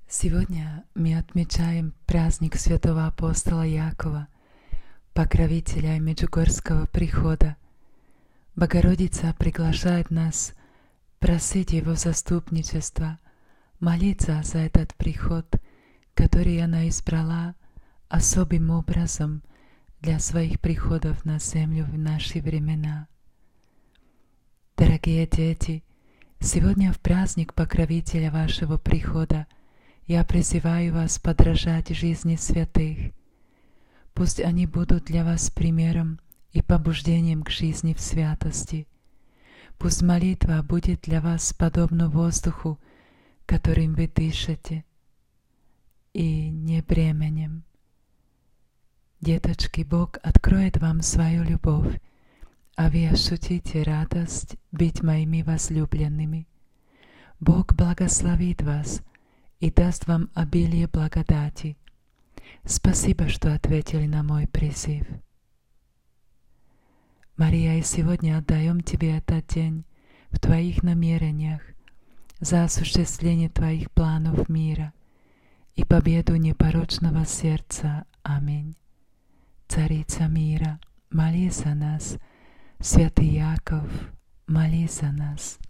Сегодня мы отмечаем праздник святого апостола Якова, покровителя Меджугорского прихода. Богородица приглашает нас просить Его заступничества, молиться за этот приход, который она избрала особым образом для своих приходов на землю в наши времена. Дорогие дети, сегодня в праздник покровителя вашего прихода я призываю вас подражать жизни святых. Пусть они будут для вас примером и побуждением к жизни в святости. Пусть молитва будет для вас подобна воздуху, которым вы дышите, и не бременем. Деточки, Бог откроет вам свою любовь, а вы ощутите радость быть моими возлюбленными. Бог благословит вас и даст вам обилие благодати. Спасибо, что ответили на мой призыв. Мария, и сегодня отдаем Тебе этот день в Твоих намерениях за осуществление Твоих планов мира и победу непорочного сердца. Аминь. Царица мира, молись за нас. Святый Яков, молись за нас.